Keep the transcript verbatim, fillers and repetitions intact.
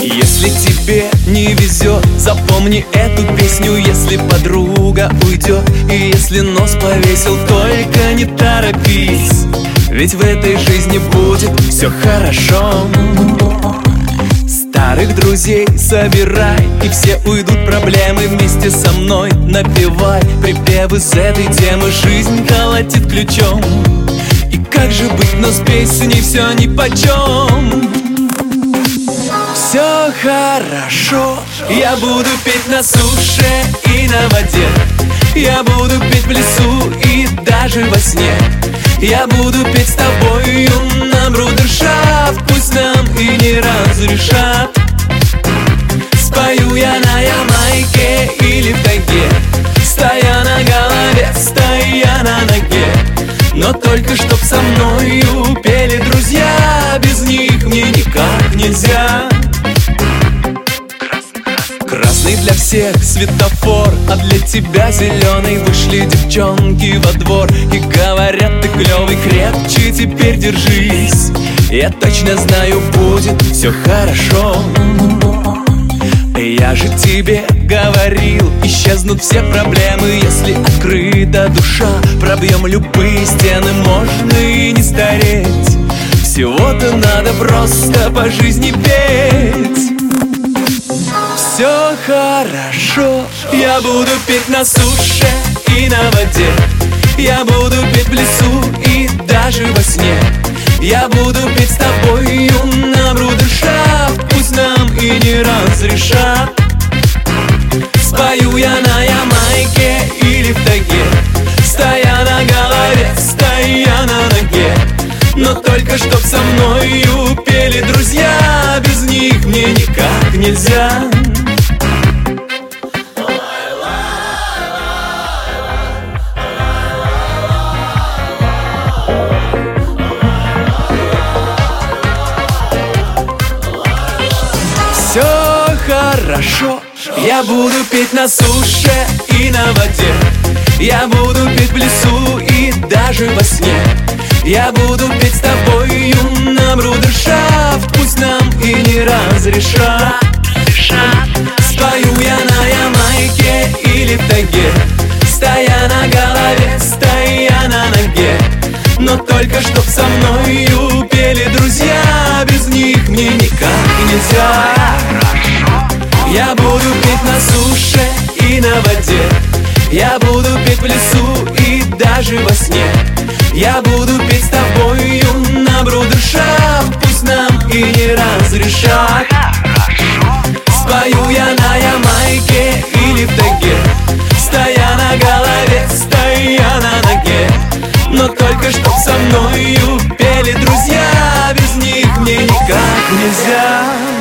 Если тебе не везет, запомни эту песню. Если подруга уйдет и если нос повесил, только не торопись, ведь в этой жизни будет все хорошо. Старых друзей собирай, и все уйдут проблемы вместе со мной. Напевай припев из этой темы. Жизнь колотит ключом, и как же быть, но с песней все нипочем. Все хорошо, я буду петь на суше и на воде. Я буду петь в лесу и даже во сне. Я буду петь с тобою на брудершафт, пусть нам и не разрешат. Спою я на Ямайке или в тайге, стоя на голове, стоя на ноге. Но только чтоб со мною пели друзья, без них мне никак нельзя. Красный для всех светофор, а для тебя зеленый. Вышли девчонки во двор и говорят: ты клевый, крепче теперь держись. Я точно знаю, будет все хорошо. Я же тебе говорил, исчезнут все проблемы, если открыта душа. Пробьем любые стены, можно и не стареть. Всего-то надо просто по жизни петь. Все хорошо, я буду петь на суше и на воде. Я буду петь в лесу и даже во сне. Я буду петь с тобою на брудершафт, пусть нам и не разрешат. Спою я на Ямайке или в тайге, стоя на голове, стоя на ноге. Но только чтоб со мною пели друзья, без них мне никак нельзя. Все хорошо, я буду петь на суше и на воде. Я буду петь в лесу и даже во сне. Я буду петь с тобою на брудершафт, пусть нам и не разрешат. Спою я на Ямайке или в тайге, стоя на голове, стоя на ноге. Но только чтоб со мною пели друзья, без них мне никак нельзя. Я буду петь на суше и на воде. Я буду петь в лесу и даже во сне. Я буду петь с тобою на брудершафт, пусть нам и не разрешат. Спою я на Ямайке или в тайге, стоя на голове, стоя на ноге. Но только чтоб со мною пели друзья, без них мне никак нельзя.